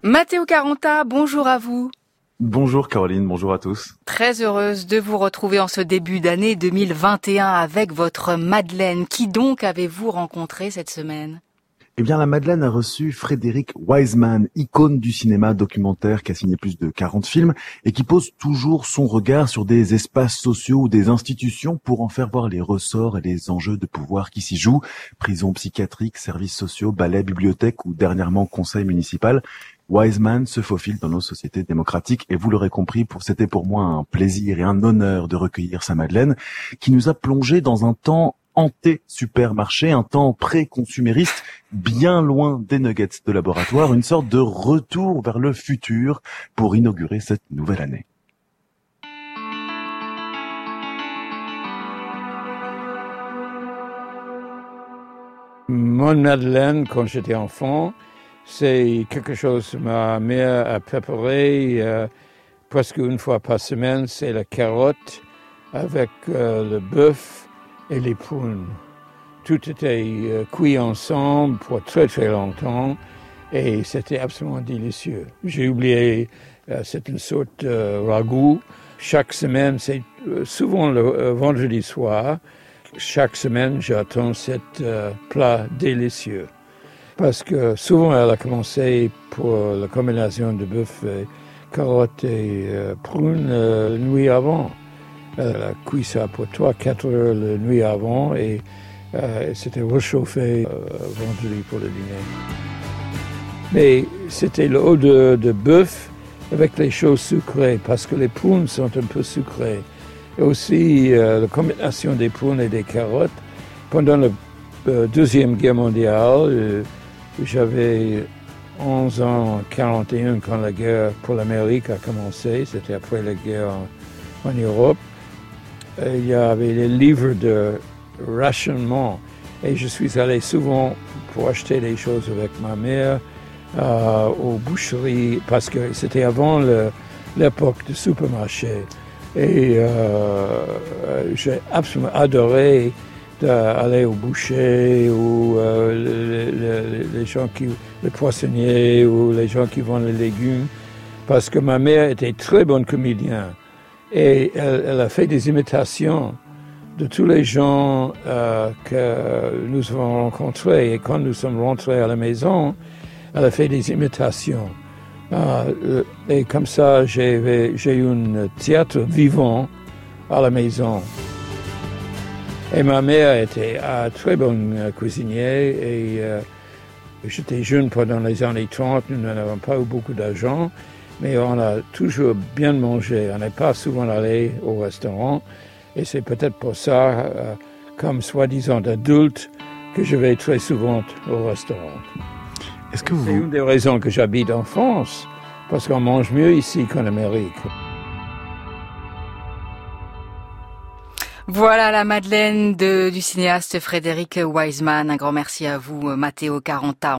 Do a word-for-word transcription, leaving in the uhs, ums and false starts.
Matteo Caranta, bonjour à vous. Bonjour Caroline, bonjour à tous. Très heureuse de vous retrouver en ce début d'année deux mille vingt et un avec votre Madeleine. Qui donc avez-vous rencontré cette semaine ? Eh bien, la Madeleine a reçu Frédéric Wiseman, icône du cinéma documentaire qui a signé plus de quarante films et qui pose toujours son regard sur des espaces sociaux ou des institutions pour en faire voir les ressorts et les enjeux de pouvoir qui s'y jouent. Prisons psychiatriques, services sociaux, balais, bibliothèques ou dernièrement conseil municipal. Wiseman se faufile dans nos sociétés démocratiques et vous l'aurez compris, pour c'était pour moi un plaisir et un honneur de recueillir sa Madeleine qui nous a plongé dans un temps anté-supermarché, un temps pré-consumériste, bien loin des nuggets de laboratoire, une sorte de retour vers le futur pour inaugurer cette nouvelle année. Mon Madeleine, quand j'étais enfant, c'est quelque chose que ma mère a préparé euh, presque une fois par semaine. C'est la carotte avec euh, le bœuf et les prunes. Tout était euh, cuit ensemble pour très très longtemps et c'était absolument délicieux. J'ai oublié, euh, c'est une sorte de euh, ragoût. Chaque semaine, c'est euh, souvent le euh, vendredi soir, chaque semaine j'attends cet euh, plat délicieux. Parce que souvent elle a commencé pour la combinaison de bœuf, et carottes et euh, prunes euh, la nuit avant. Elle a cuit ça pour trois à quatre heures la nuit avant et euh, c'était réchauffé euh, vendredi pour le dîner. Mais c'était le haut de, de bœuf avec les choses sucrées parce que les prunes sont un peu sucrées. Et aussi euh, la combinaison des prunes et des carottes. Pendant la euh, Deuxième Guerre mondiale, euh, j'avais onze ans en quarante et un quand la guerre pour l'Amérique a commencé. C'était après la guerre en, en Europe. Il y avait les livres de rationnement et je suis allé souvent pour acheter des choses avec ma mère euh, aux boucheries parce que c'était avant le, l'époque du supermarché. Et euh, j'ai absolument adoré d'aller au boucher ou euh, les, les, les gens qui, les poissonniers ou les gens qui vendent les légumes parce que ma mère était très bonne comédienne. Et elle, elle a fait des imitations de tous les gens euh, que nous avons rencontrés. Et quand nous sommes rentrés à la maison, elle a fait des imitations. Euh, et comme ça, j'ai, j'ai eu un théâtre vivant à la maison. Et ma mère était un très bonne cuisinière. Et euh, j'étais jeune pendant les années trente, nous n'avions pas eu beaucoup d'argent. Mais on a toujours bien mangé. On n'est pas souvent allé au restaurant. Et c'est peut-être pour ça, euh, comme soi-disant adulte, que je vais très souvent au restaurant. Est-ce que vous... C'est une des raisons que j'habite en France, parce qu'on mange mieux ici qu'en Amérique. Voilà la Madeleine de, du cinéaste Frédéric Wiseman. Un grand merci à vous, Matteo Caranta.